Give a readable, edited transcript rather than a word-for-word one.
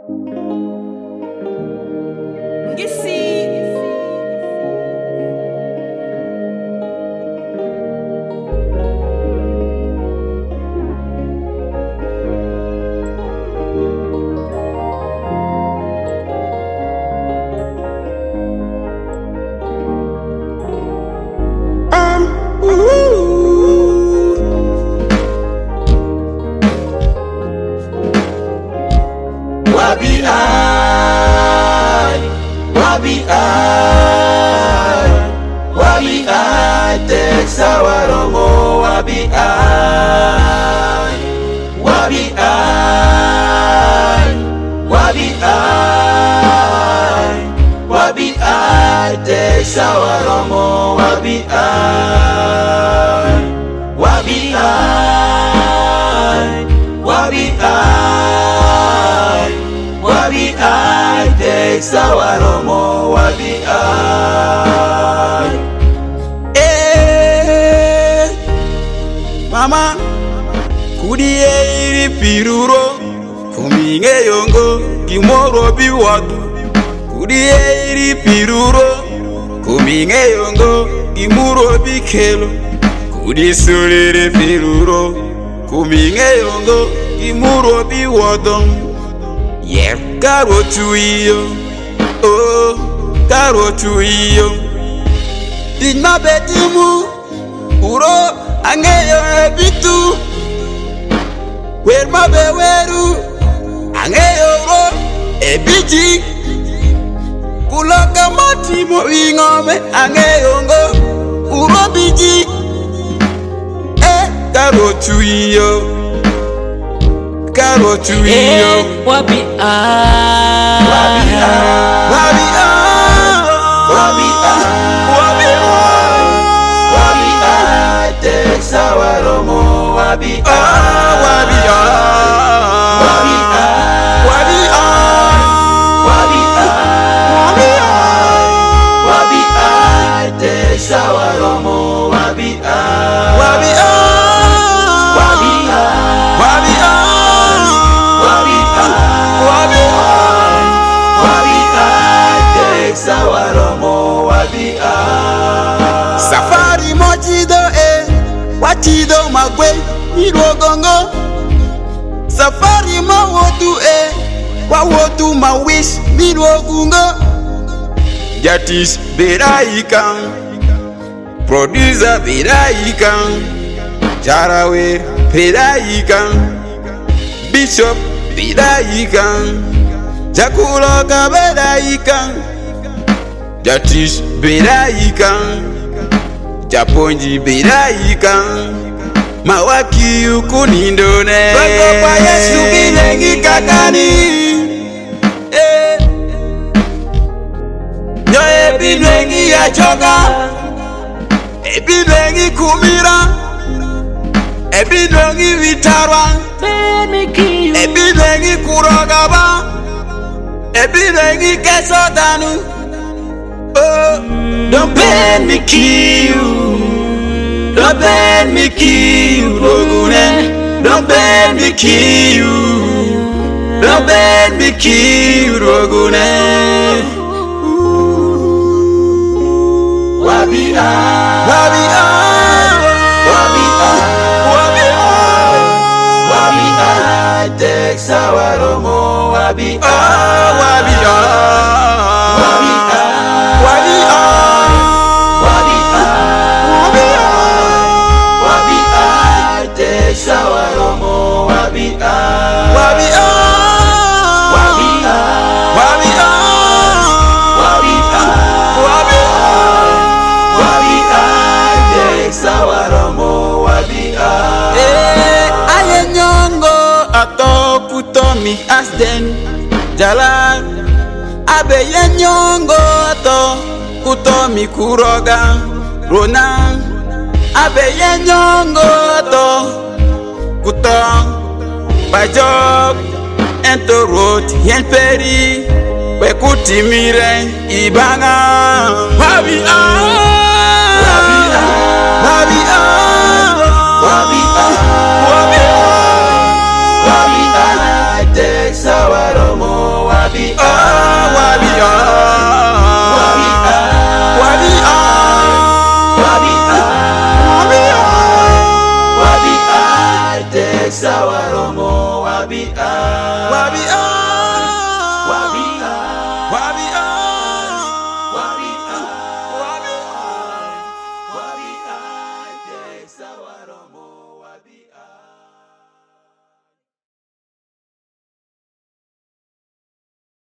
Wabi I, takes our Romo, Wabi I, takes our Romo, Wabi I, takes our Romo, Wabi I. Mama, kudiye iri piruro, kuminge yongo, kimoro biwadu. Kudiye iri piruro, kuminge yongo, kimuro bikelo. Kudisulire piruro, kuminge yongo, kimuro biwadu. Yeah, karo tuiyo, oh, karo tuiyo. Dinma betimu, uro. Angeyo ebitu Werma beweru Angeyo ro ebiji Kuloka matimo ingome Angeyo ngo uro biji Karo tuiyo Wabi I Sawaromo Wabi I, take Sawaromo Wabi I, take Sawaromo Wabi I. Safari mochido Wachido magwe irogongo Safari mawotu wawotu mawish mirogungo Jatis beraikan Producer beraikan Jarawe beraikan Bishop beraikan Jakuloka beraikan Jatis beraikan Japonji beraikan Mawaki yukunindone Bako pa Yesu bilengi kakani Nyo ebilengi ya choga Ebilengi kumira Ebilengi vitarwa Ebilengi kurogaba Ebilengi kesotanu Don't let me kill you. Don't let me kill you, Rogune. Don't let me kill you. Don't let me kill you, Rogune. Wabi I, take Sawaromo, Wabi I. Mi asden jalan abe yenyongo to kutomi kuroga rona abe yenyongo to kuto bajok ento road yen peri we kutimire ibanga Wabi I